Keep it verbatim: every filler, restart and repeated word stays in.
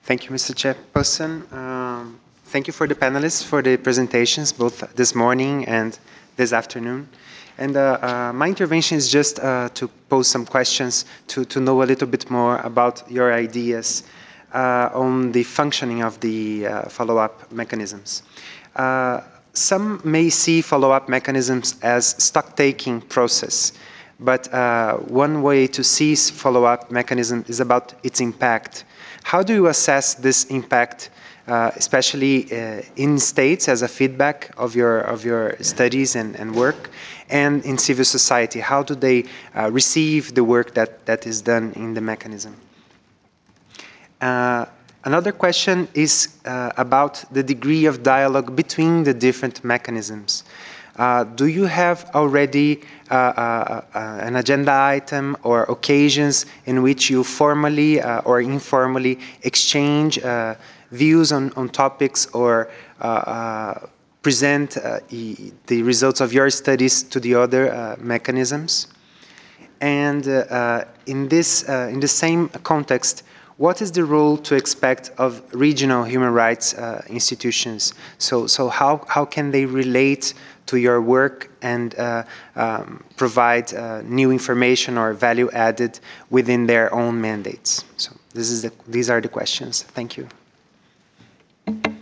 Thank you, Mister Chairperson. Um, thank you for the panelists for the presentations, both this morning and this afternoon. And uh, uh, my intervention is just uh, to pose some questions to, to know a little bit more about your ideas uh, on the functioning of the uh, follow-up mechanisms. Uh, some may see follow-up mechanisms as stock-taking process, but uh, one way to see follow-up mechanism is about its impact. How do you assess this impact, uh, especially uh, in states as a feedback of your of your studies and, and work, and in civil society? How do they uh, receive the work that, that is done in the mechanism? Uh, another question is uh, about the degree of dialogue between the different mechanisms. Uh, do you have already uh, uh, uh, an agenda item or occasions in which you formally uh, or informally exchange uh, views on, on topics or uh, uh, present uh, the results of your studies to the other uh, mechanisms? And uh, uh, in this, uh, in the same context, what is the role to expect of regional human rights uh, institutions? So, so how, how can they relate to your work and uh, um, provide uh, new information or value added within their own mandates? So this is the, these are the questions. Thank you.